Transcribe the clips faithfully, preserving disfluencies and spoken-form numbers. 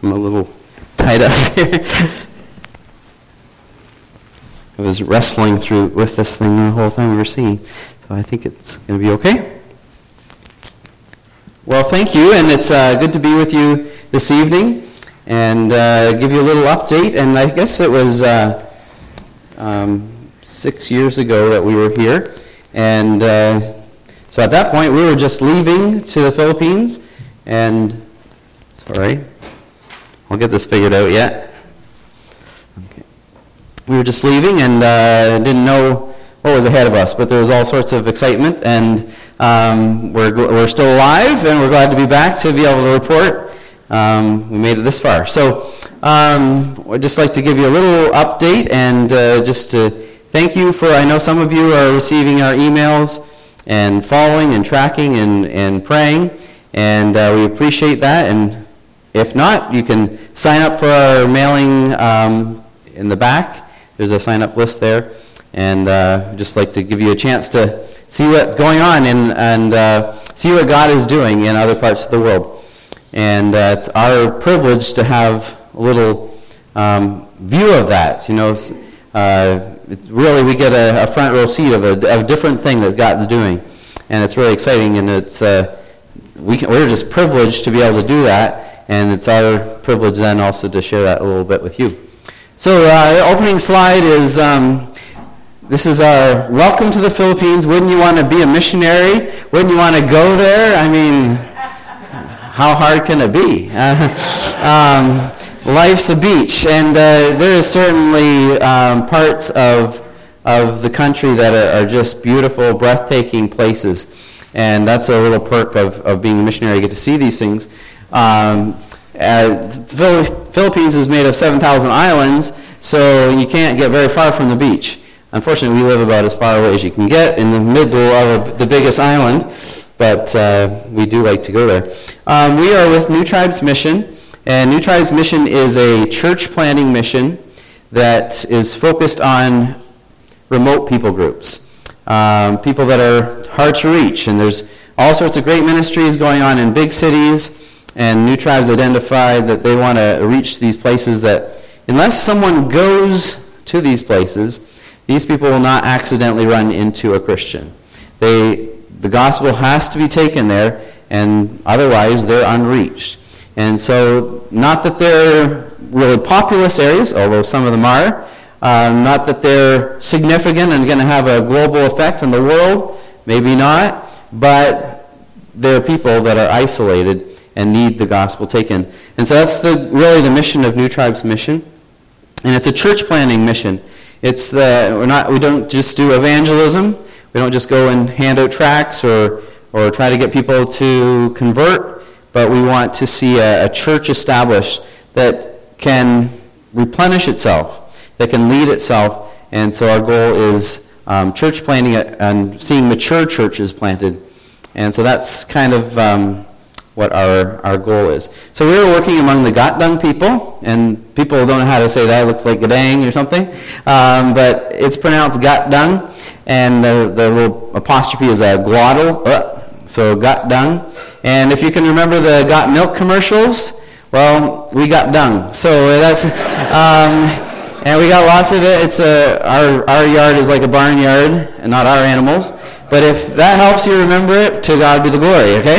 I'm a little tied up here. I was wrestling through with this thing the whole time we were singing, so I think it's going to be okay. Well, thank you, and it's uh, good to be with you this evening and uh, give you a little update. And I guess it was uh, um, six years ago that we were here, and uh, so at that point we were just leaving to the Philippines, and sorry, I'll get this figured out yet. Okay. We were just leaving and uh, didn't know what was ahead of us, but there was all sorts of excitement, and um, we're we're still alive, and we're glad to be back to be able to report um, we made it this far. So um, I'd just like to give you a little update, and uh, just to thank you for, I know some of you are receiving our emails and following and tracking and, and praying, and uh, we appreciate that. And if not, you can sign up for our mailing um, in the back. There's a sign-up list there. And uh, just like to give you a chance to see what's going on and, and uh, see what God is doing in other parts of the world. And uh, it's our privilege to have a little um, view of that. You know, uh, it's really we get a, a front row seat of a, of a different thing that God's doing, and it's really exciting. And it's uh, we can, we're just privileged to be able to do that, and it's our privilege then also to share that a little bit with you. So uh, the opening slide is. Um, This is our welcome to the Philippines. Wouldn't you want to be a missionary? Wouldn't you want to go there? I mean, how hard can it be? Uh, um, life's a beach, and uh, there is certainly um, parts of of the country that are, are just beautiful, breathtaking places, and that's a little perk of, of being a missionary. You get to see these things. Um, uh, the Philippines is made of seven thousand islands, so you can't get very far from the beach. Unfortunately, we live about as far away as you can get in the middle of the biggest island, but uh, we do like to go there. Um, we are with New Tribes Mission, and New Tribes Mission is a church planting mission that is focused on remote people groups, um, people that are hard to reach, and there's all sorts of great ministries going on in big cities, and New Tribes identified that they want to reach these places that, unless someone goes to these places, these people will not accidentally run into a Christian. They, the gospel has to be taken there, and otherwise they're unreached. And so, not that they're really populous areas, although some of them are, uh, not that they're significant and going to have a global effect on the world, maybe not, but they're people that are isolated and need the gospel taken. And so that's the really the mission of New Tribes Mission. And it's a church planting mission. It's the we're not we don't just do evangelism. We don't just go and hand out tracts or or try to get people to convert, but we want to see a, a church established that can replenish itself, that can lead itself. And so our goal is um, church planting and seeing mature churches planted. And so that's kind of um, what our, our goal is. So we were working among the Gatdang people, and people don't know how to say that. It looks like Gadang or something. Um, but it's pronounced Gatdang, and the, the little apostrophe is a glottal. Uh, so Gatdang. And if you can remember the Got Milk commercials, well, we got dung. So that's, um, and we got lots of it. It's a, our, our yard is like a barnyard, and not our animals. But if that helps you remember it, to God be the glory, okay?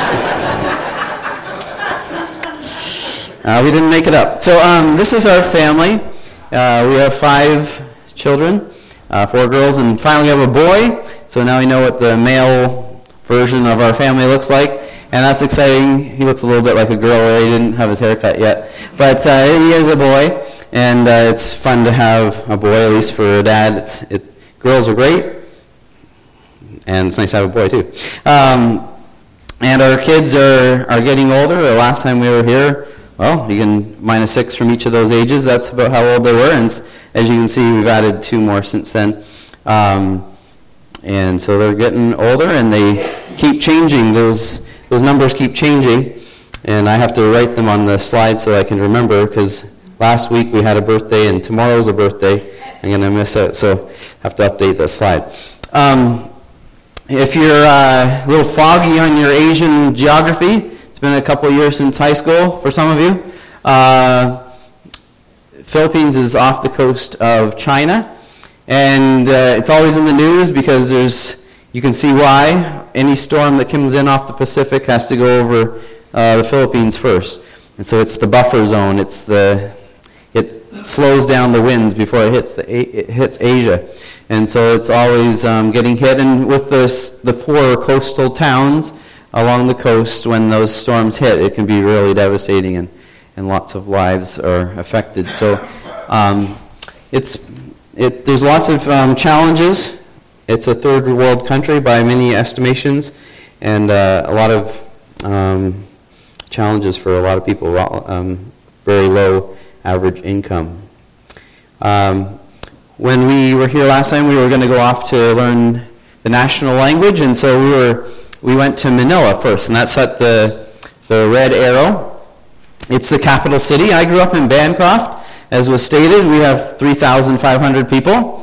Uh, we didn't make it up. So um, this is our family. Uh, we have five children, uh, four girls, and finally we have a boy. So now we know what the male version of our family looks like, and that's exciting. He looks a little bit like a girl. He didn't have his hair cut yet, but uh, he is a boy, and uh, it's fun to have a boy, at least for a dad. It's, it, girls are great, and it's nice to have a boy too. Um, and our kids are, are getting older. The last time we were here, well, you can minus six from each of those ages. That's about how old they were. And as you can see, we've added two more since then. Um, and so they're getting older, and they keep changing. Those those numbers keep changing. And I have to write them on the slide so I can remember, because last week we had a birthday, and tomorrow's a birthday. I'm going to miss it, so I have to update the slide. Um, if you're uh, a little foggy on your Asian geography, it's been a couple years since high school for some of you. Uh, Philippines is off the coast of China, and uh, it's always in the news because there's, you can see why. Any storm that comes in off the Pacific has to go over uh, the Philippines first. And so it's the buffer zone. It's the, it slows down the winds before it hits, the, it hits Asia. And so it's always um, getting hit. And with this, the poor coastal towns along the coast, when those storms hit, it can be really devastating, and, and lots of lives are affected. So um, it's, it, there's lots of um, challenges. It's a third world country by many estimations, and uh, a lot of um, challenges for a lot of people, um, very low average income. Um, when we were here last time, we were going to go off to learn the national language, and so we were we went to Manila first, and that's at the, the red arrow. It's the capital city. I grew up in Bancroft. As was stated, we have three thousand five hundred people.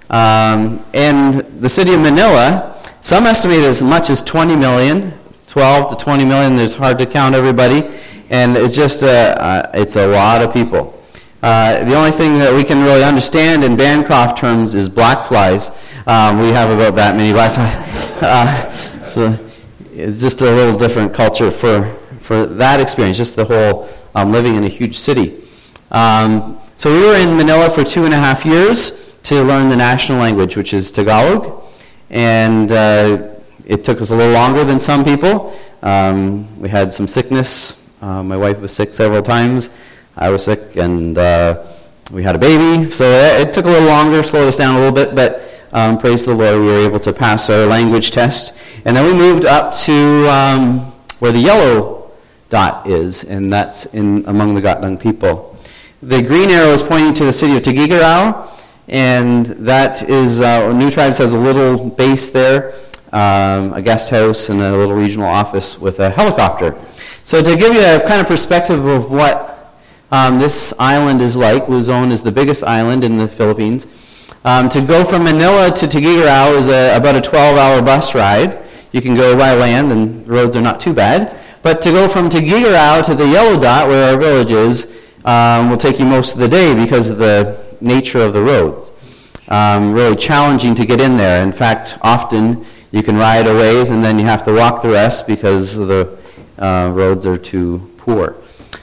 Um, and the city of Manila, some estimate as much as twenty million, twelve to twenty million. There's hard to count everybody, and it's just a, uh, it's a lot of people. Uh, the only thing that we can really understand in Bancroft terms is black flies. Um, we have about that many black flies. Uh, so it's just a little different culture for for that experience. Just the whole um, living in a huge city. Um, so we were in Manila for two and a half years to learn the national language, which is Tagalog, and uh, it took us a little longer than some people. Um, we had some sickness. Uh, my wife was sick several times. I was sick, and uh, we had a baby, so it, it took a little longer, slowed us down a little bit, but um, praise the Lord, we were able to pass our language test. And then we moved up to um, where the yellow dot is, and that's in among the Gatdang people. The green arrow is pointing to the city of Tuguegarao, and that is, uh, New Tribes has a little base there, um, a guest house and a little regional office with a helicopter. So to give you a kind of perspective of what um, this island is like, Luzon is the biggest island in the Philippines. Um, to go from Manila to Tuguegarao is a, about a twelve-hour bus ride. You can go by land, and the roads are not too bad. But to go from Tuguegarao to the yellow dot, where our village is, um, will take you most of the day because of the nature of the roads. Um, really challenging to get in there. In fact, often you can ride a ways and then you have to walk the rest because the uh, roads are too poor.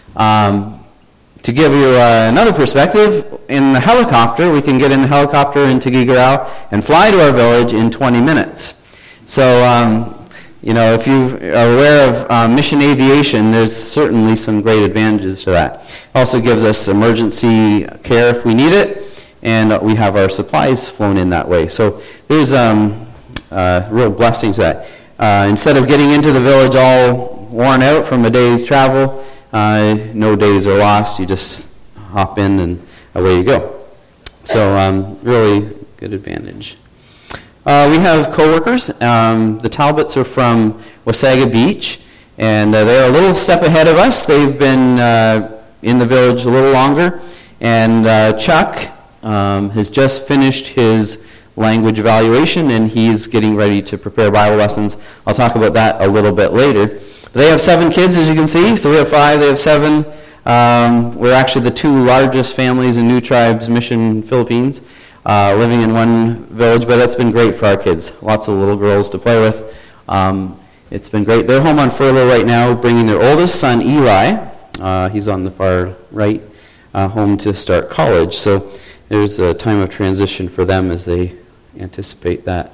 Um, to give you uh, another perspective, in the helicopter, we can get in the helicopter in Tuguegarao and fly to our village in twenty minutes. So, um, you know, if you are aware of uh, mission aviation, there's certainly some great advantages to that. Also gives us emergency care if we need it, and we have our supplies flown in that way. So there's um, a real blessing to that. Uh, instead of getting into the village all worn out from a day's travel, uh, no days are lost. You just hop in and away you go. So um, really good advantage. Uh, we have co-workers. Um, the Talbots are from Wasaga Beach, and uh, they're a little step ahead of us. They've been uh, in the village a little longer, and uh, Chuck um, has just finished his language evaluation, and he's getting ready to prepare Bible lessons. I'll talk about that a little bit later. But they have seven kids, as you can see. So we have five, they have seven. Um, we're actually the two largest families in New Tribes Mission, Philippines. Uh, living in one village, but that's been great for our kids. Lots of little girls to play with. Um, it's been great. They're home on furlough right now, bringing their oldest son, Eli. Uh, he's on the far right, uh, home to start college. So there's a time of transition for them as they anticipate that.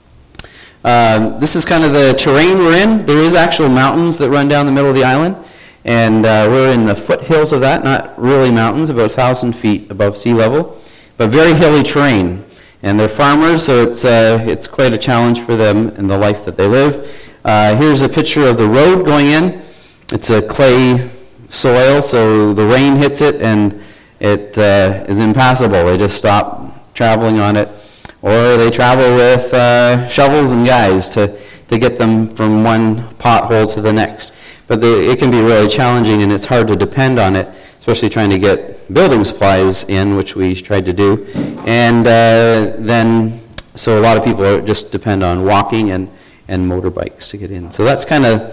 Um, this is kind of the terrain we're in. There is actual mountains that run down the middle of the island, and uh, we're in the foothills of that, not really mountains, about one thousand feet above sea level. But very hilly terrain, and they're farmers, so it's uh, it's quite a challenge for them in the life that they live. Uh, here's a picture of the road going in. It's a clay soil, so the rain hits it, and it uh, is impassable. They just stop traveling on it, or they travel with uh, shovels and guys to, to get them from one pothole to the next. But they, it can be really challenging, and it's hard to depend on it, especially trying to get building supplies in, which we tried to do. And uh, then, so a lot of people are, just depend on walking and, and motorbikes to get in. So that's kind of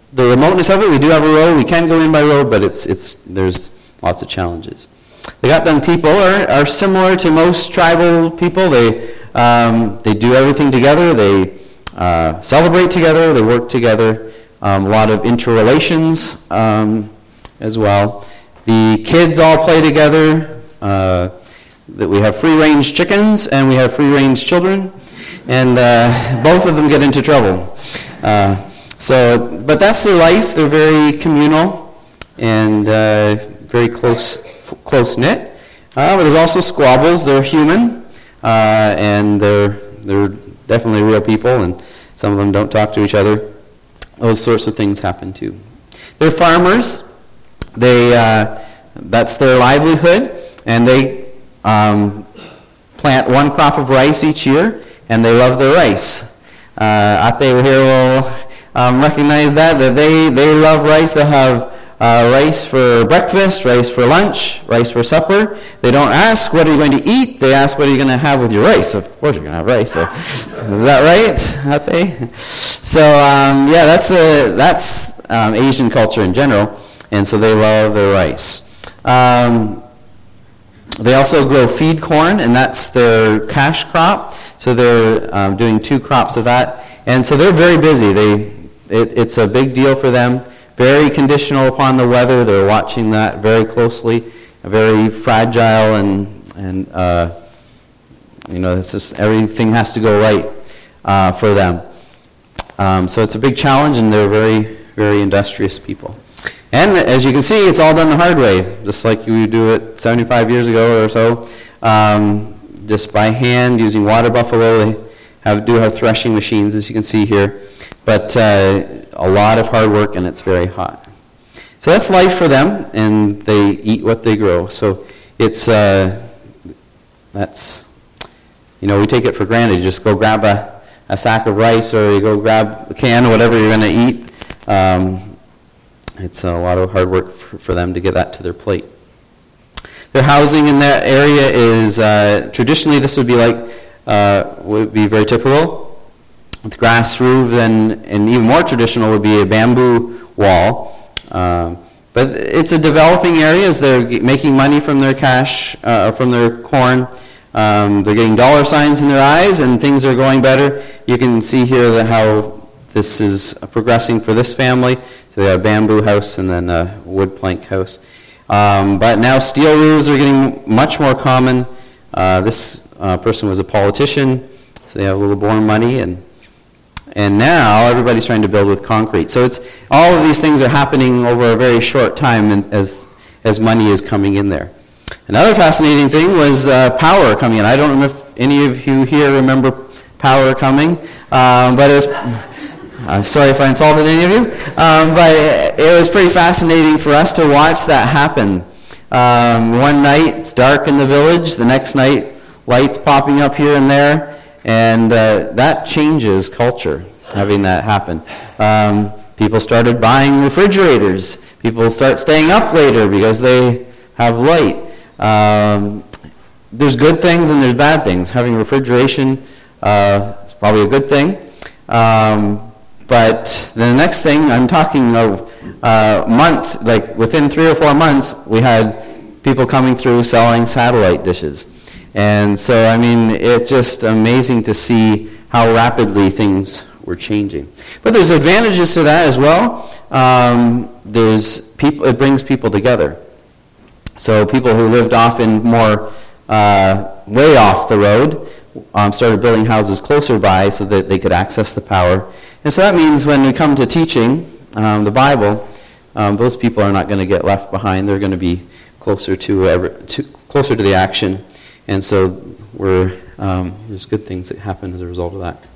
the remoteness of it. We do have a road. We can go in by road, but it's it's there's lots of challenges. The Gatdon people are, are similar to most tribal people. They um, they do everything together. They uh, celebrate together. They work together. Um, a lot of interrelations um, as well. The kids all play together. Uh, that we have free-range chickens and we have free-range children, and uh, both of them get into trouble. Uh, so, but that's their life. They're very communal and uh, very close, f- close-knit. Uh, but there's also squabbles. They're human, uh, and they're they're definitely real people, and some of them don't talk to each other. Those sorts of things happen too. They're farmers. They uh, that's their livelihood, and they Um, plant one crop of rice each year, and they love their rice. Uh, Ate here will um, recognize that, that they, they love rice. They'll have uh, rice for breakfast, rice for lunch, rice for supper. They don't ask, what are you going to eat? They ask, what are you going to have with your rice? Of course you're going to have rice. So, is that right, Ate? So, um, yeah, that's, a, that's um, Asian culture in general, and so they love their rice. Um, They also grow feed corn, and that's their cash crop. So they're um, doing two crops of that. And so they're very busy. They, it, it's a big deal for them. Very conditional upon the weather. They're watching that very closely. Very fragile, and, and uh, you know, it's just everything has to go right uh, for them. Um, so it's a big challenge, and they're very, very industrious people. And as you can see, it's all done the hard way, just like you would do it seventy-five years ago or so, um, just by hand using water buffalo. They have, do have threshing machines, as you can see here, but uh, a lot of hard work, and it's very hot. So that's life for them, and they eat what they grow. So it's uh, that's you know we take it for granted. You just go grab a, a sack of rice, or you go grab a can of whatever you're going to eat. Um, It's a lot of hard work for, for them to get that to their plate. Their housing in that area is, uh, traditionally this would be like, uh, would be very typical. With grass roof, and, and even more traditional would be a bamboo wall. Um, but it's a developing area as they're making money from their cash, uh, from their corn. Um, they're getting dollar signs in their eyes, and things are going better. You can see here that how this is progressing for this family. So they have a bamboo house and then a wood plank house. Um, but now steel roofs are getting much more common. Uh, this uh, person was a politician, so they have a little more money. And and now everybody's trying to build with concrete. So it's all of these things are happening over a very short time, and as, as money is coming in there. Another fascinating thing was uh, power coming in. I don't know if any of you here remember power coming, um, but it was... I'm sorry if I insulted any of you, um, but it, it was pretty fascinating for us to watch that happen. Um, one night, it's dark in the village. The next night, lights popping up here and there, and uh, that changes culture, having that happen. Um, people started buying refrigerators. People start staying up later because they have light. Um, there's good things and there's bad things. Having refrigeration uh, is probably a good thing. Um, But the next thing, I'm talking of uh, months, like within three or four months, we had people coming through selling satellite dishes. And so, I mean, it's just amazing to see how rapidly things were changing. But there's advantages to that as well. Um, there's people, it brings people together. So people who lived off in more, uh, way off the road, um, started building houses closer by so that they could access the power. And so that means when we come to teaching um, the Bible, um, those people are not going to get left behind. They're going to be closer to, ever, to closer to the action, and so we're um, there's good things that happen as a result of that.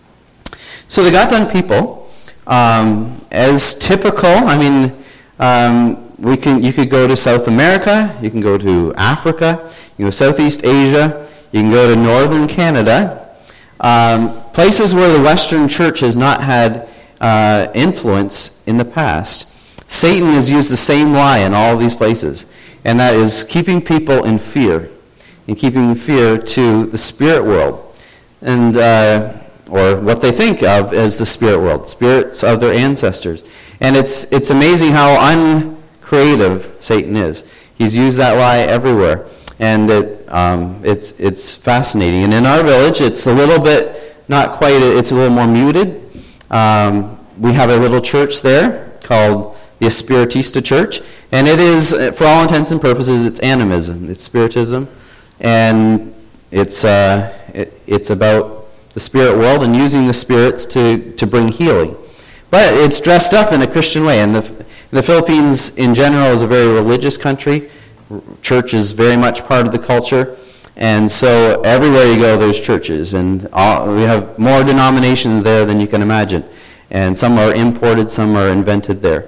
So the Gatdon people, um, as typical. I mean, um, we can you could go to South America, you can go to Africa, you can go to Southeast Asia, you can go to Northern Canada. Um, places where the Western Church has not had uh, influence in the past. Satan has used the same lie in all of these places, and that is keeping people in fear, and keeping fear to the spirit world, and uh, or what they think of as the spirit world, spirits of their ancestors. And it's it's amazing how uncreative Satan is. He's used that lie everywhere. And it um, it's it's fascinating. And in our village, it's a little bit, not quite, it's a little more muted. Um, we have a little church there called the Espiritista Church. And it is, for all intents and purposes, it's animism. It's spiritism. And it's uh, it, it's about the spirit world and using the spirits to, to bring healing. But it's dressed up in a Christian way. And the, the Philippines, in general, is a very religious country. Church is very much part of the culture. And so everywhere you go, there's churches. And all, we have more denominations there than you can imagine. And some are imported, some are invented there.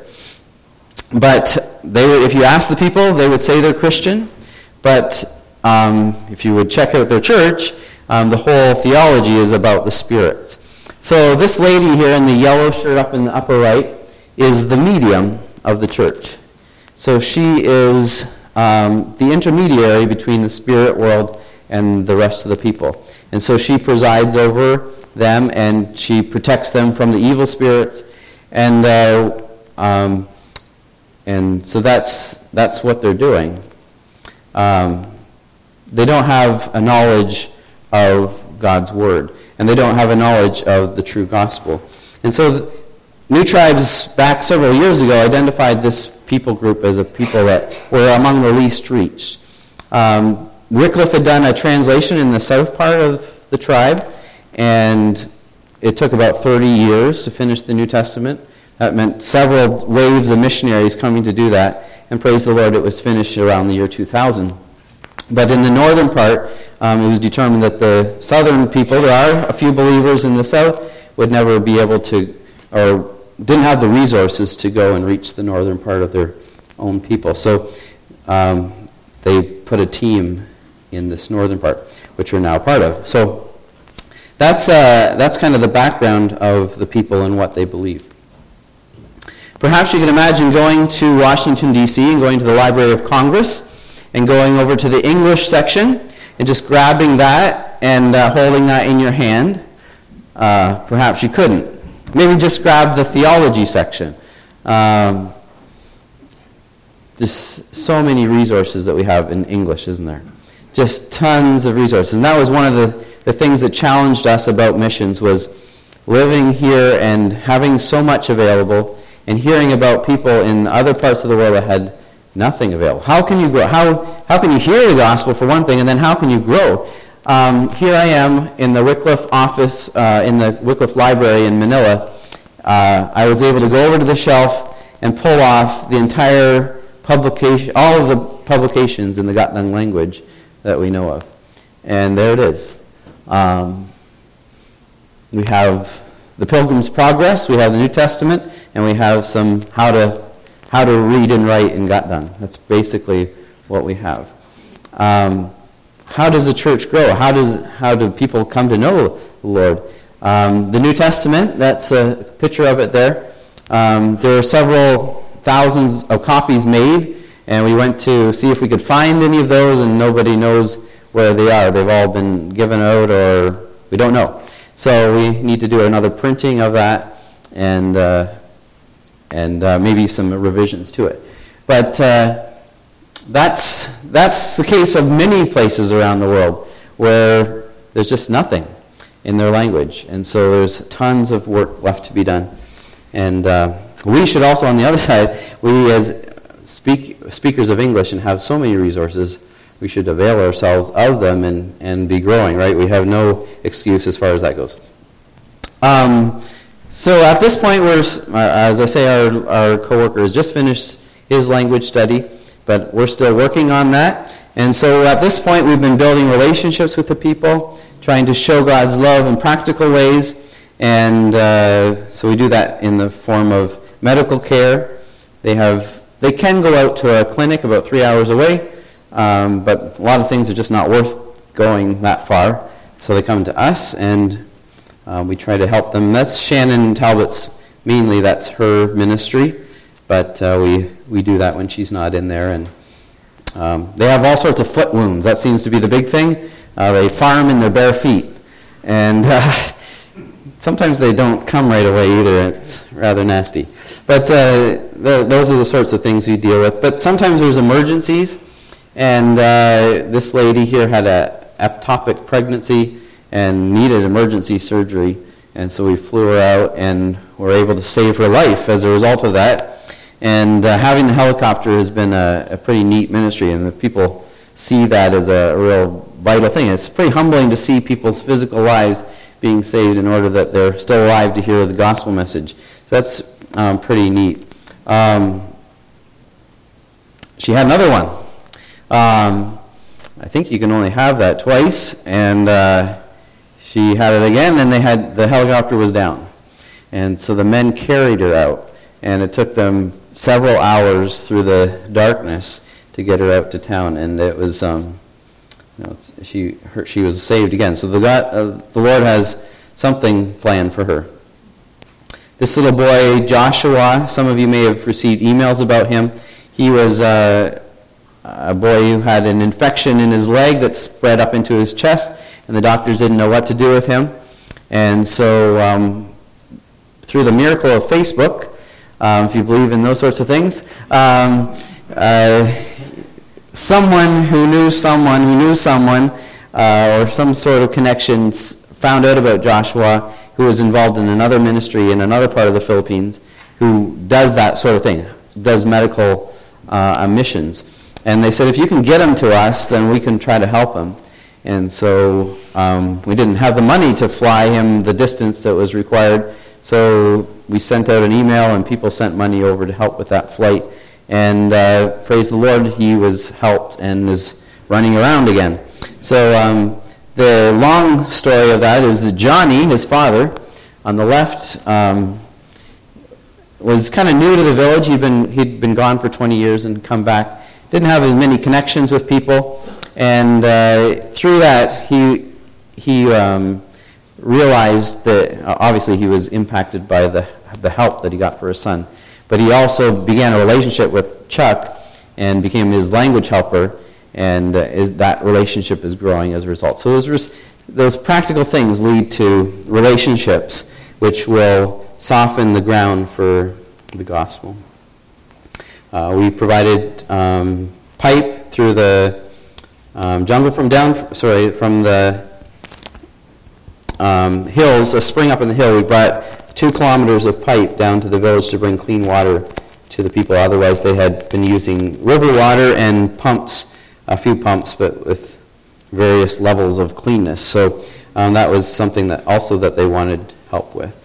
But they would, if you ask the people, they would say they're Christian. But um, if you would check out their church, um, the whole theology is about the spirits. So this lady here in the yellow shirt up in the upper right is the medium of the church. So she is um, the intermediary between the spirit world and the rest of the people. And so she presides over them, and she protects them from the evil spirits. And uh, um, and so that's that's what they're doing. Um, they don't have a knowledge of God's word, and they don't have a knowledge of the true gospel. And so New Tribes, back several years ago, identified this people group as a people that were among the least reached. Um, Wycliffe had done a translation in the south part of the tribe, and it took about thirty years to finish the New Testament. That meant several waves of missionaries coming to do that, and praise the Lord, it was finished around the year two thousand. But in the northern part, um, it was determined that the southern people, there are a few believers in the south, would never be able to, or didn't have the resources to go and reach the northern part of their own people. So um, they put a team in this northern part, which we're now part of. So that's uh, that's kind of the background of the people and what they believe. Perhaps you can imagine going to Washington, D C and going to the Library of Congress and going over to the English section and just grabbing that and uh, holding that in your hand. Uh, perhaps you couldn't. Maybe just grab the theology section. Um, there's so many resources that we have in English, isn't there? Just tons of resources. And that was one of the, the things that challenged us about missions, was living here and having so much available and hearing about people in other parts of the world that had nothing available. How can you grow? How, how can you hear the gospel, for one thing, and then how can you grow? Um, here I am in the Wycliffe office, uh, in the Wycliffe Library in Manila. Uh, I was able to go over to the shelf and pull off the entire publication, all of the publications in the Gatdang language that we know of. And there it is. Um, we have the Pilgrim's Progress, we have the New Testament, and we have some how to how to read and write in Gatdang. That's basically what we have. Um, how does the church grow? How does how do people come to know the Lord? Um, the New Testament, that's a picture of it there. Um, there are several thousands of copies made, and we went to see if we could find any of those, and nobody knows where they are. They've all been given out, or we don't know. So we need to do another printing of that, and uh, and uh, maybe some revisions to it. But uh, that's that's the case of many places around the world where there's just nothing in their language, and so there's tons of work left to be done. And uh, we should also, on the other side, we as speak, speakers of English and have so many resources, we should avail ourselves of them and, and be growing, right? We have no excuse as far as that goes. Um, so at this point, we're, as I say, our, our co-worker has just finished his language study, but we're still working on that. And so at this point, we've been building relationships with the people, trying to show God's love in practical ways. And uh, so we do that in the form of medical care. They have, they can go out to a clinic about three hours away, um, but a lot of things are just not worth going that far. So they come to us, and uh, we try to help them. That's Shannon Talbot's, mainly that's her ministry, but uh, we, we do that when she's not in there. And um, they have all sorts of foot wounds. That seems to be the big thing. Uh, they farm in their bare feet. And uh, sometimes they don't come right away either. It's rather nasty. But uh, the, those are the sorts of things we deal with. But sometimes there's emergencies, and uh, this lady here had a ectopic pregnancy and needed emergency surgery, and so we flew her out and were able to save her life as a result of that. And uh, having the helicopter has been a, a pretty neat ministry, and the people see that as a, a real vital thing. It's pretty humbling to see people's physical lives being saved in order that they're still alive to hear the gospel message. So that's um, pretty neat. Um, she had another one. Um, I think you can only have that twice, and uh, she had it again, and they had the helicopter was down. And so the men carried her out, and it took them several hours through the darkness to get her out to town, and it was, um, you know, it's, she her, she was saved again. So the God, uh, the Lord has something planned for her. This little boy, Joshua, some of you may have received emails about him. He was uh, a boy who had an infection in his leg that spread up into his chest, and the doctors didn't know what to do with him. And so um, through the miracle of Facebook, um, if you believe in those sorts of things, um, uh, someone who knew someone who knew someone uh, or some sort of connections found out about Joshua, who was involved in another ministry in another part of the Philippines, who does that sort of thing, does medical uh, missions. And they said, if you can get him to us, then we can try to help him. And so um, we didn't have the money to fly him the distance that was required, so we sent out an email, and people sent money over to help with that flight. And uh, praise the Lord, he was helped and is running around again. So um, the long story of that is that Johnny, his father, on the left, um, was kind of new to the village. He'd been he'd been gone for twenty years and come back. Didn't have as many connections with people, and uh, through that he he um, realized that uh, obviously he was impacted by the the help that he got for his son. But he also began a relationship with Chuck and became his language helper, and uh, is, that relationship is growing as a result. So those, those practical things lead to relationships which will soften the ground for the gospel. Uh, we provided um, pipe through the um, jungle from down, sorry, from the um, hills, a spring up in the hill. We brought two kilometers of pipe down to the village to bring clean water to the people. Otherwise, they had been using river water and pumps, a few pumps, but with various levels of cleanness. So um, that was something that also that they wanted help with.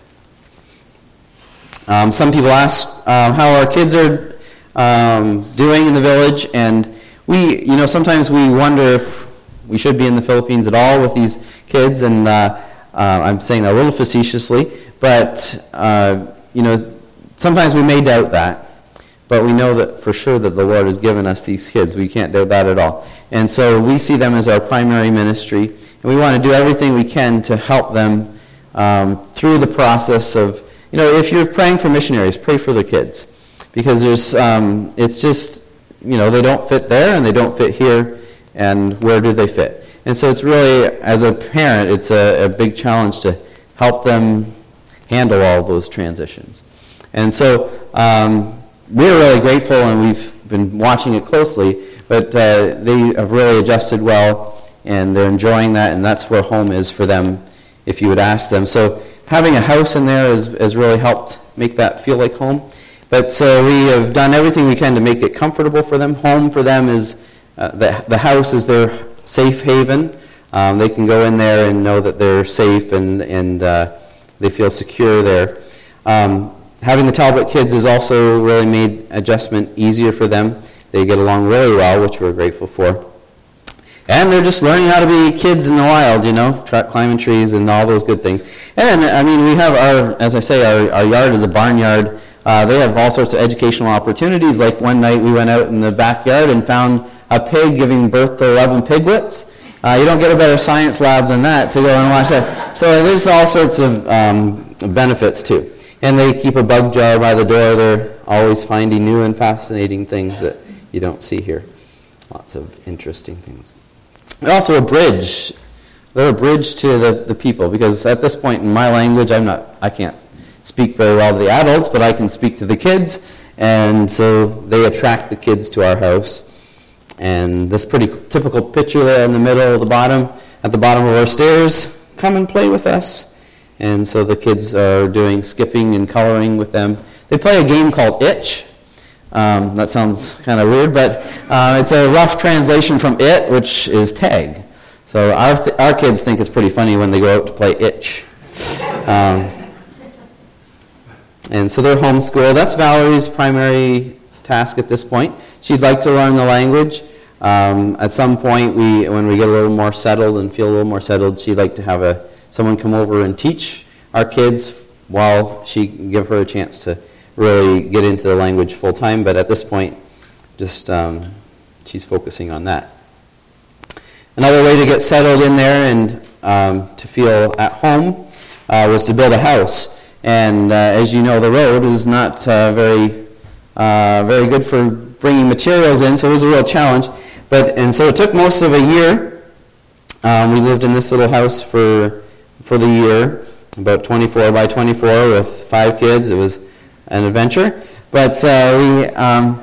Um, some people ask um, how our kids are um, doing in the village, and we, you know, sometimes we wonder if we should be in the Philippines at all with these kids, and uh, uh, I'm saying that a little facetiously. But, uh, you know, sometimes we may doubt that, but we know that for sure that the Lord has given us these kids. We can't doubt that at all. And so we see them as our primary ministry, and we want to do everything we can to help them um, through the process of, you know, if you're praying for missionaries, pray for the kids. Because there's, um, it's just, you know, they don't fit there and they don't fit here, and where do they fit? And so it's really, as a parent, it's a, a big challenge to help them handle all those transitions. And so um, we're really grateful, and we've been watching it closely, but uh, they have really adjusted well, and they're enjoying that, and that's where home is for them, if you would ask them. So having a house in there has, has really helped make that feel like home. But so we have done everything we can to make it comfortable for them. Home for them is, uh, the, the house is their safe haven. Um, they can go in there and know that they're safe, and, and uh, they feel secure there. Um, having the Talbot kids has also really made adjustment easier for them. They get along really well, which we're grateful for. And they're just learning how to be kids in the wild, you know, truck climbing trees and all those good things. And, I mean, we have our, as I say, our, our yard is a barnyard. Uh, they have all sorts of educational opportunities. Like one night we went out in the backyard and found a pig giving birth to eleven piglets. Uh, you don't get a better science lab than that to go and watch that. So there's all sorts of um, benefits too. And they keep a bug jar by the door. They're always finding new and fascinating things that you don't see here. Lots of interesting things. And also a bridge they're a bridge to the, the people, because at this point in my language, I'm not, I can't speak very well to the adults, but I can speak to the kids, and so they attract the kids to our house. And this pretty typical picture there in the middle, the bottom, at the bottom of our stairs, come and play with us. And so the kids are doing skipping and coloring with them. They play a game called Itch. Um, that sounds kind of weird, but uh, it's a rough translation from It, which is tag. So our th- our kids think it's pretty funny when they go out to play Itch. Um, and so they're homeschooled. That's Valerie's primary task at this point. She'd like to learn the language. Um, at some point, we, when we get a little more settled and feel a little more settled, she'd like to have a someone come over and teach our kids while she can give her a chance to really get into the language full time. But at this point, just um, she's focusing on that. Another way to get settled in there and um, to feel at home uh, was to build a house. And uh, as you know, the road is not uh, very uh, very good for bringing materials in, so it was a real challenge. But and so it took most of a year. Um, we lived in this little house for for the year, about twenty-four by twenty-four with five kids. It was an adventure, but uh, we um,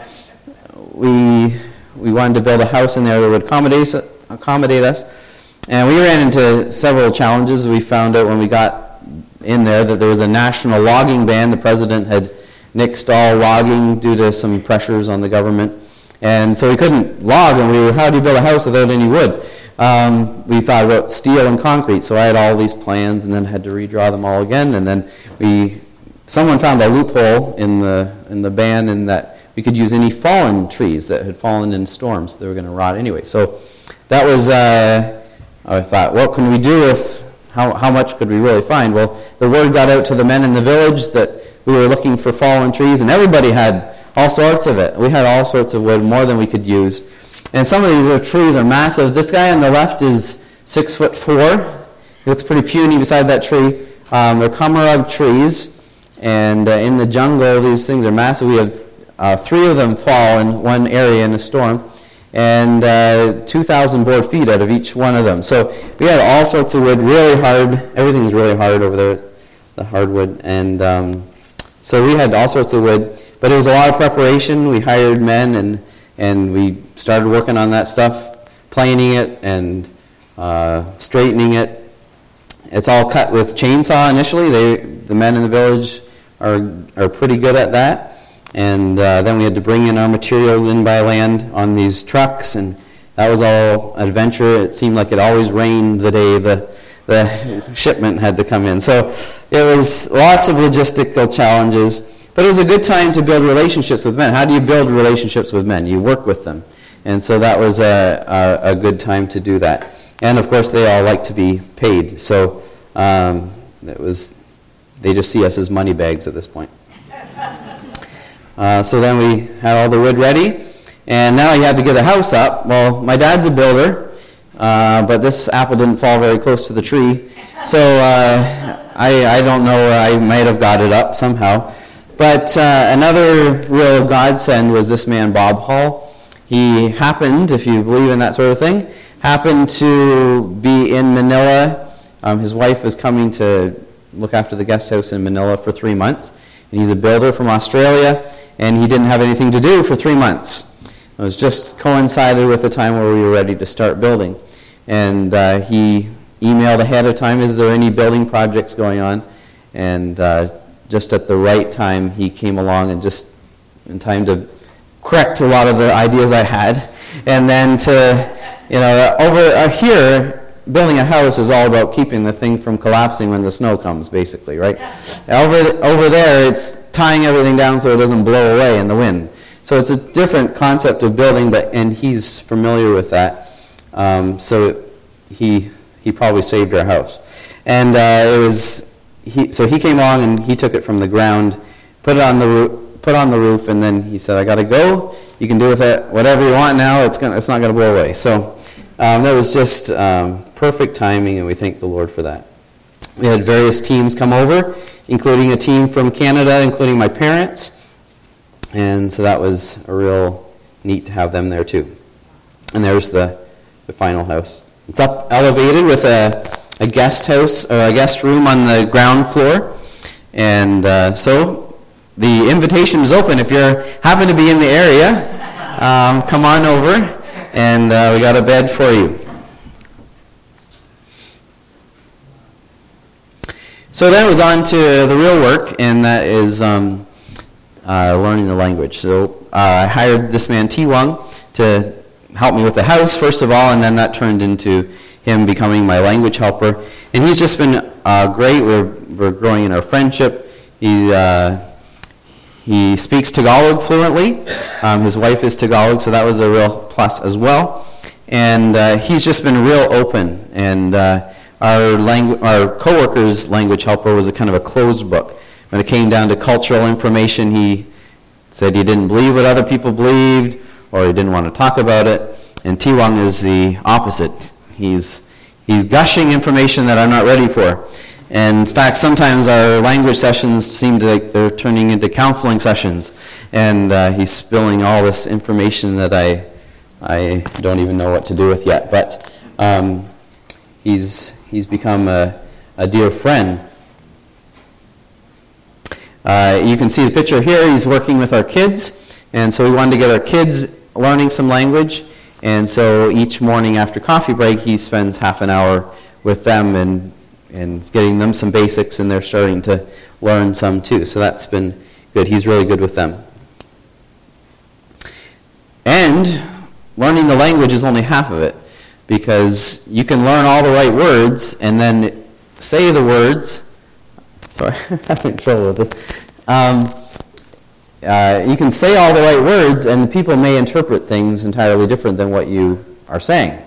we we wanted to build a house in there that would accommodate accommodate us, and we ran into several challenges. We found out when we got in there that there was a national logging ban. The president had nixed all logging due to some pressures on the government, and so we couldn't log. And we were, how do you build a house without any wood? Um, we thought about steel and concrete, so I had all these plans and then had to redraw them all again. And then we, someone found a loophole in the in the ban in that we could use any fallen trees that had fallen in storms. They were going to rot anyway. So that was, uh, I thought, what can we do with, how, how much could we really find? Well, the word got out to the men in the village that we were looking for fallen trees, and everybody had all sorts of it. We had all sorts of wood, more than we could use. And some of these are, trees are massive. This guy on the left is six foot four. He looks pretty puny beside that tree. Um, they're Kamarug trees, and uh, in the jungle, these things are massive. We had uh, three of them fall in one area in a storm, and uh, two thousand board feet out of each one of them. So we had all sorts of wood, really hard. Everything's really hard over there, the hardwood. And um, so we had all sorts of wood, but it was a lot of preparation. We hired men, and and we started working on that stuff, planing it and uh, straightening it. It's all cut with chainsaw initially. They, the men in the village are are pretty good at that. And uh, then we had to bring in our materials in by land on these trucks, and that was all adventure. It seemed like it always rained the day the the shipment had to come in. So it was lots of logistical challenges, but it was a good time to build relationships with men. How do you build relationships with men? You work with them. And so that was a, a, a good time to do that. And of course, they all like to be paid. So um, it was, they just see us as money bags at this point. Uh, so then we had all the wood ready, and now you had to get a house up. Well, my dad's a builder, uh, but this apple didn't fall very close to the tree, so uh, I, I don't know, I might have got it up somehow. But uh, another real godsend was this man, Bob Hall. He happened, if you believe in that sort of thing, happened to be in Manila. Um, his wife was coming to look after the guest house in Manila for three months, and he's a builder from Australia. And he didn't have anything to do for three months. It was just coincided with the time where we were ready to start building. And uh, he emailed ahead of time, is there any building projects going on? And uh, just at the right time, he came along and just in time to correct a lot of the ideas I had. And then to, you know, over uh, here, building a house is all about keeping the thing from collapsing when the snow comes, basically, right? Over, over there, it's tying everything down so it doesn't blow away in the wind. So it's a different concept of building, but and he's familiar with that. Um, so he he probably saved our house. And uh, it was he. So he came along and he took it from the ground, put it on the roof, put on the roof, and then he said, "I got to go. You can do with it whatever you want now. It's gonna. It's not gonna blow away." So um, that was just um, perfect timing, and we thank the Lord for that. We had various teams come over, including a team from Canada, including my parents. And so that was a real neat to have them there too. And there's the, the final house It's up elevated with a, a guest house or a guest room on the ground floor. And uh, so the invitation is open. If you happen to be in the area, um, come on over, and uh, we got a bed for you. So that was on to the real work, and that is um, uh, learning the language. So uh, I hired this man, T. Wong, to help me with the house, first of all, and then that turned into him becoming my language helper. And he's just been uh, great. We're, we're growing in our friendship. He, uh, he speaks Tagalog fluently. Um, his wife is Tagalog, so that was a real plus as well. And uh, he's just been real open. And uh, our, langu- our co-worker's language helper was a kind of a closed book. When it came down to cultural information, he said he didn't believe what other people believed, or he didn't want to talk about it. And T. Wong is the opposite. He's he's gushing information that I'm not ready for. And in fact, sometimes our language sessions seem to like they're turning into counseling sessions. And uh, he's spilling all this information that I I don't even know what to do with yet. But um, he's he's become a, a dear friend. Uh, you can see the picture here. He's working with our kids. And so we wanted to get our kids learning some language. And so each morning after coffee break, he spends half an hour with them and and getting them some basics, and they're starting to learn some too. So that's been good. He's really good with them. And learning the language is only half of it, because you can learn all the right words and then say the words. Sorry, I'm having trouble with this. Um, uh, you can say all the right words, and the people may interpret things entirely different than what you are saying.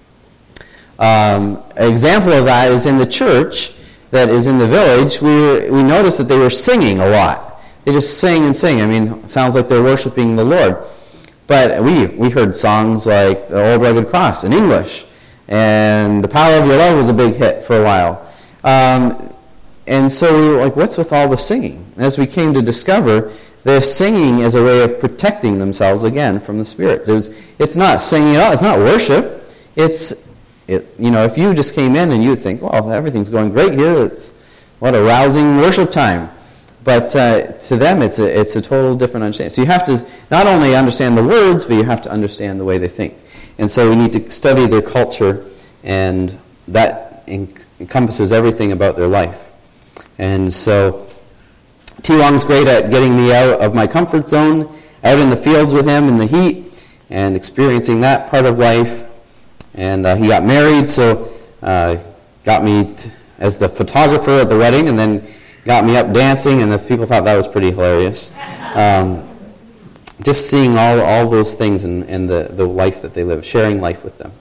Um, an example of that is in the church that is in the village. We we noticed that they were singing a lot. They just sing and sing. I mean, it sounds like they're worshiping the Lord. But we we heard songs like The Old Rugged Cross in English, and The Power of Your Love was a big hit for a while. Um, and so we were like, what's with all the singing? As we came to discover, they're singing as a way of protecting themselves again from the spirits. It was, it's not singing at all. It's not worship. It's It, you know, if you just came in and you would think, well, everything's going great here, it's what a rousing worship time. But uh, to them, it's a, it's a total different understanding. So you have to not only understand the words, but you have to understand the way they think. And so we need to study their culture, and that en- encompasses everything about their life. And so T. Wong's great at getting me out of my comfort zone, out in the fields with him in the heat, and experiencing that part of life. And uh, he got married, so uh, got me t- as the photographer at the wedding, and then got me up dancing, and the people thought that was pretty hilarious. Um, just seeing all all those things and, and the, the life that they live, sharing life with them.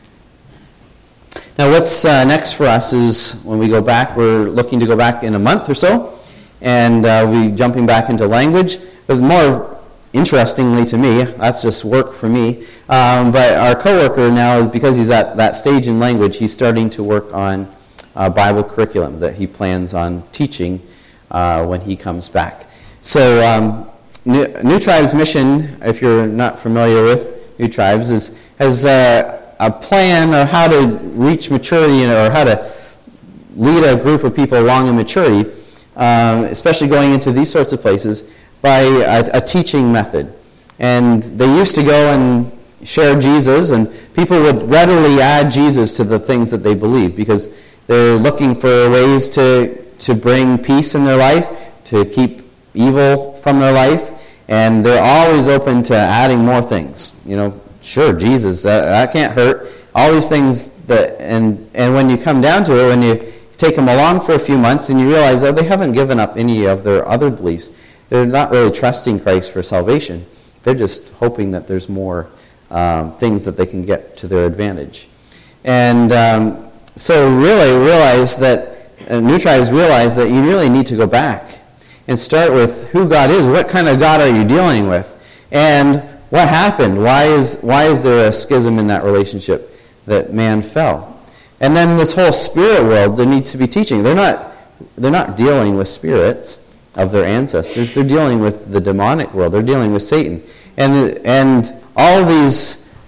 Now what's uh, next for us is when we go back, we're looking to go back in a month or so, and uh, we'll be jumping back into language. But more interestingly to me, that's just work for me, um, but our coworker now is, because he's at that stage in language, he's starting to work on a Bible curriculum that he plans on teaching uh, when he comes back. So um, New, New Tribes Mission, if you're not familiar with New Tribes, is has uh, a plan of how to reach maturity, or how to lead a group of people along in maturity, um, especially going into these sorts of places, by a, a teaching method. And they used to go and share Jesus, and people would readily add Jesus to the things that they believe, because they're looking for ways to, to bring peace in their life, to keep evil from their life, and they're always open to adding more things. You know, sure, Jesus, that, that can't hurt. All these things that, and, and when you come down to it, when you take them along for a few months and you realize, oh, they haven't given up any of their other beliefs. They're not really trusting Christ for salvation. They're just hoping that there's more um, things that they can get to their advantage. And um, so really realize that, uh, New Tribes realize that you really need to go back and start with who God is. What kind of God are you dealing with? And what happened? Why is, why is there a schism in that relationship that man fell? And then this whole spirit world that needs to be teaching. They're not, they're not dealing with spirits of their ancestors. They're dealing with the demonic world. They're dealing with Satan. And and all these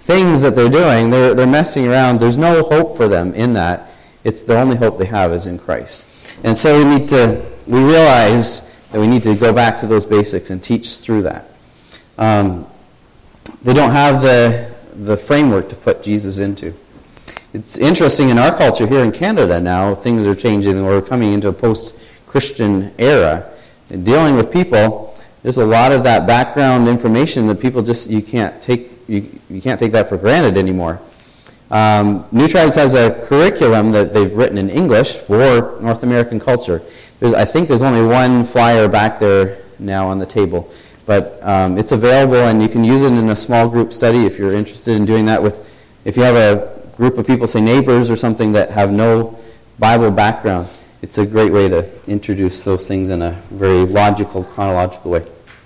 things that they're doing, they're, they're messing around. There's no hope for them in that. It's the only hope they have is in Christ. And so we need to, we realized that we need to go back to those basics and teach through that. Um, they don't have the, the framework to put Jesus into. It's interesting in our culture here in Canada now, things are changing and we're coming into a post-Christian era. And dealing with people, there's a lot of that background information that people just, you can't take, you, you can't take that for granted anymore. Um, New Tribes has a curriculum that they've written in English for North American culture. There's, I think there's only one flyer back there now on the table, but um, it's available and you can use it in a small group study if you're interested in doing that with, if you have a group of people, say neighbors or something that have no Bible background. It's a great way to introduce those things in a very logical, chronological way.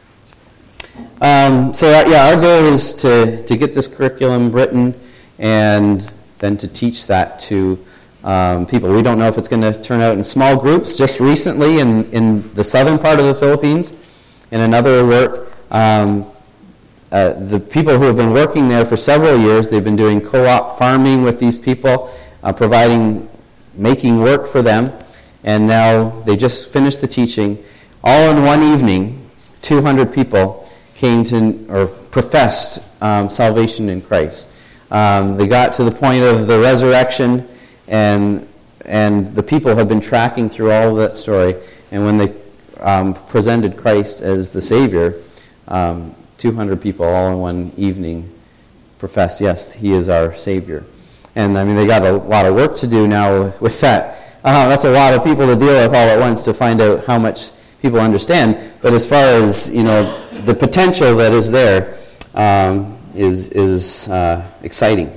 Um, so uh, yeah, our goal is to, to get this curriculum written and then to teach that to um, people. We don't know if it's going to turn out in small groups. Just recently in, in the southern part of the Philippines, in another work, um, uh, the people who have been working there for several years, they've been doing co-op farming with these people, uh, providing, making work for them, and now they just finished the teaching. All in one evening, two hundred people came to, or professed um, salvation in Christ. Um, they got to the point of the resurrection, and and the people have been tracking through all of that story. And when they um, presented Christ as the Savior, um, two hundred people all in one evening professed, yes, He is our Savior. And I mean, they got a lot of work to do now with that. Uh, that's a lot of people to deal with all at once to find out how much people understand. But as far as, you know, the potential that is there, um, is is uh, exciting.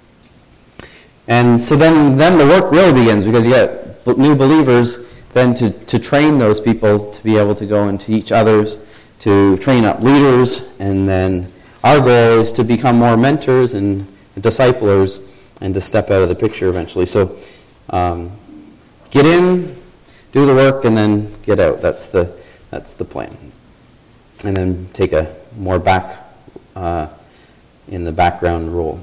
And so then, then the work really begins, because you get new believers then to, to train those people to be able to go and teach others, to train up leaders, and then our goal is to become more mentors and disciplers and to step out of the picture eventually. So um, get in, do the work, and then get out. That's the that's the plan. And then take a more back uh, in the background role.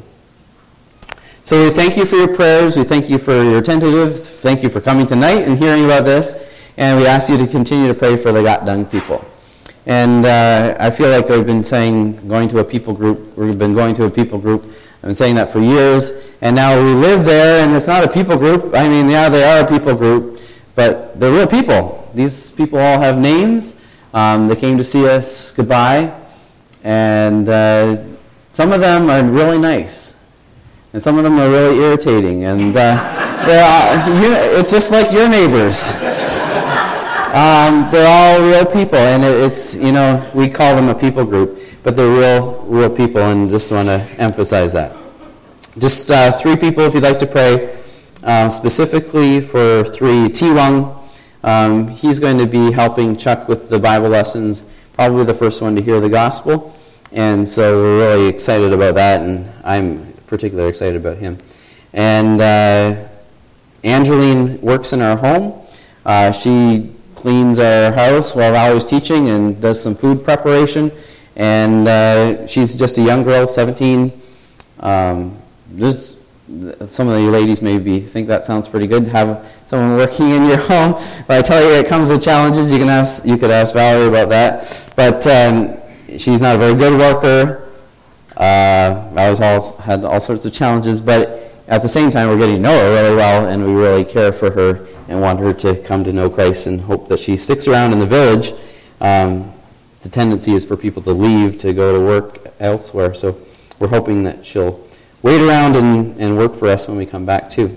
So we thank you for your prayers. We thank you for your attentive. Thank you for coming tonight and hearing about this. And we ask you to continue to pray for the Gatdang people. And uh, I feel like I've been saying, going to a people group, we've been going to a people group. I've been saying that for years. And now we live there, and it's not a people group. I mean, yeah, they are a people group, but they're real people. These people all have names. Um, they came to see us goodbye. And uh, some of them are really nice. And some of them are really irritating. And uh, they're all, you know, it's just like your neighbors. Um, they're all real people, and it, it's, you know, we call them a people group, but they're real, real people, and just want to emphasize that. Just uh, three people, if you'd like to pray, uh, specifically for three. T. Wung, um, he's going to be helping Chuck with the Bible lessons, probably the first one to hear the gospel, and so we're really excited about that, and I'm particularly excited about him. And uh, Angeline works in our home. Uh, she cleans our house while Valerie's teaching and does some food preparation. And uh, she's just a young girl, seventeen. Um, there's, some of you ladies maybe think that sounds pretty good to have someone working in your home. But I tell you, it comes with challenges. You can ask, you could ask Valerie about that. But um, she's not a very good worker. Uh, Valerie's all, had all sorts of challenges. But at the same time, we're getting to know her really well, and we really care for her and want her to come to know Christ and hope that she sticks around in the village. Um, the tendency is for people to leave to go to work elsewhere, so we're hoping that she'll wait around and, and work for us when we come back too.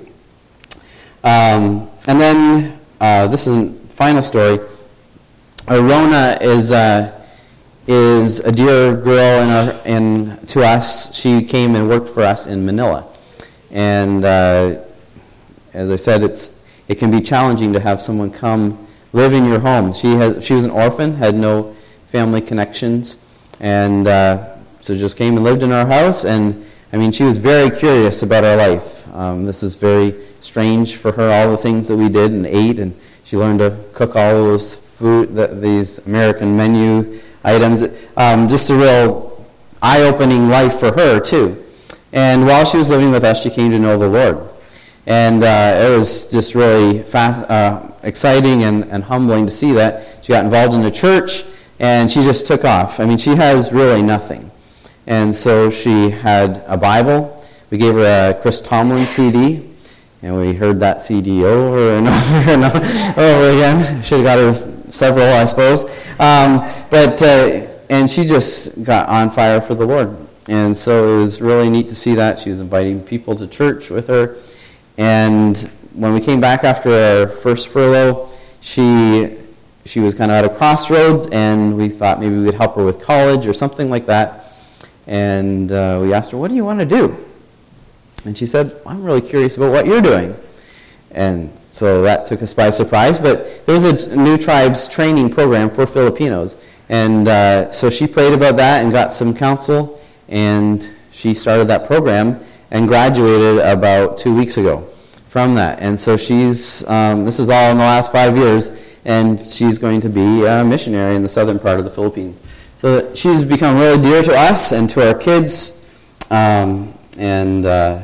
Um, and then, uh, this is a final story. Uh, Rona is uh, is a dear girl in our, in, to us. She came and worked for us in Manila. And uh, as I said, it's it can be challenging to have someone come live in your home. She has she was an orphan, had no family connections, and uh, so just came and lived in our house. And I mean, she was very curious about our life. Um, this is very strange for her, all the things that we did and ate, and she learned to cook all those food, the, these American menu items. Um, just a real eye-opening life for her too. And while she was living with us, she came to know the Lord. And uh, it was just really fa- uh, exciting and, and humbling to see that. She got involved in the church, and she just took off. I mean, she has really nothing. And so she had a Bible. We gave her a Chris Tomlin C D, and we heard that C D over and over and over again. Should have got her several, I suppose. Um, but uh, and she just got on fire for the Lord. And so it was really neat to see that. She was inviting people to church with her. And when we came back after our first furlough, she she was kind of at a crossroads, and we thought maybe we would help her with college or something like that. And uh, we asked her, what do you want to do? And she said, I'm really curious about what you're doing. And so that took us by surprise. But there was a New Tribes training program for Filipinos. And uh, so she prayed about that and got some counsel. And she started that program and graduated about two weeks ago from that. And so she's, um, this is all in the last five years, and she's going to be a missionary in the southern part of the Philippines. So she's become really dear to us and to our kids. Um, and uh,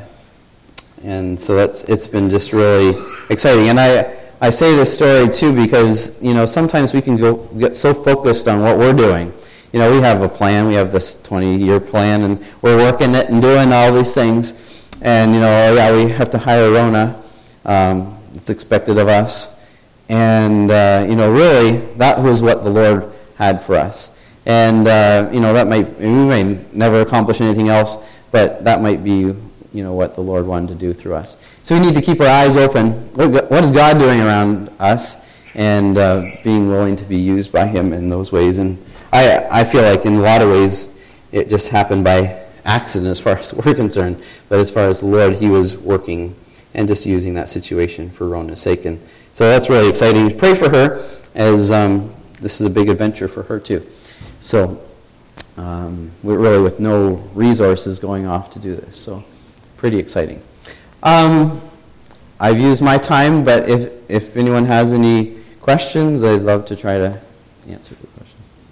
and so that's it's been just really exciting. And I, I say this story, too, because, you know, sometimes we can go get so focused on what we're doing. You know, we have a plan. We have this twenty-year plan, and we're working it and doing all these things. And, you know, oh, yeah, we have to hire Rona. Um, it's expected of us. And, uh, you know, really, that was what the Lord had for us. And, uh, you know, that might, we may never accomplish anything else, but that might be, you know, what the Lord wanted to do through us. So we need to keep our eyes open. What is God doing around us? And uh, being willing to be used by Him in those ways. And I, I feel like in a lot of ways it just happened by accident as far as we're concerned. But as far as the Lord, He was working and just using that situation for Rona's sake. And so that's really exciting. Pray for her, as um, this is a big adventure for her too. So um, we're really with no resources going off to do this. So pretty exciting. Um, I've used my time, but if, if anyone has any questions, I'd love to try to answer the questions.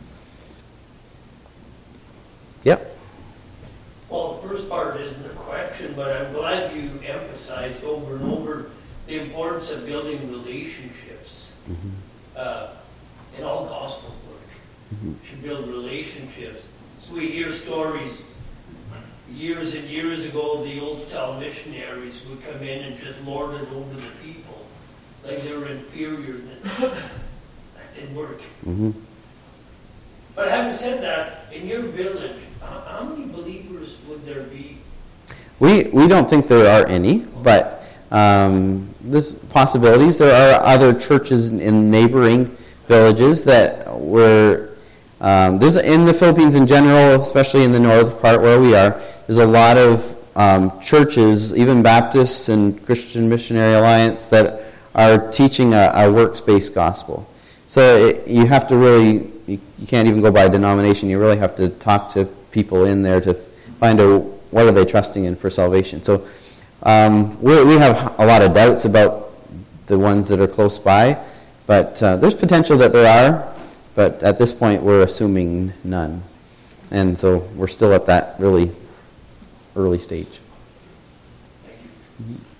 Yep. Well, the first part isn't a question, but I'm glad you emphasized over and over the importance of building relationships. Mm-hmm. uh, in all gospel work. Mm-hmm. You should build relationships. So we hear stories. Years and years ago, the old-style missionaries would come in and just lord it over the people like they were inferior. That didn't work. Mm-hmm. But having said that, in your village, how many believers would there be? We we don't think there are any, but um, there's possibilities. There are other churches in neighboring villages that were um, there's in the Philippines in general, especially in the north part where we are. There's a lot of um, churches, even Baptists and Christian Missionary Alliance, that are teaching a, a works-based gospel. So it, you have to really, you, you can't even go by denomination. You really have to talk to people in there to find out what are they trusting in for salvation. So um, we, we have a lot of doubts about the ones that are close by, but uh, there's potential that there are, but at this point we're assuming none. And so we're still at that really early stage. Thank you. Mm-hmm.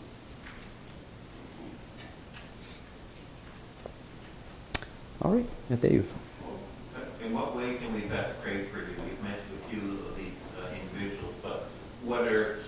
All right, yeah, Dave. In what way can we best pray for you? We've mentioned a few of these uh, individuals, but what are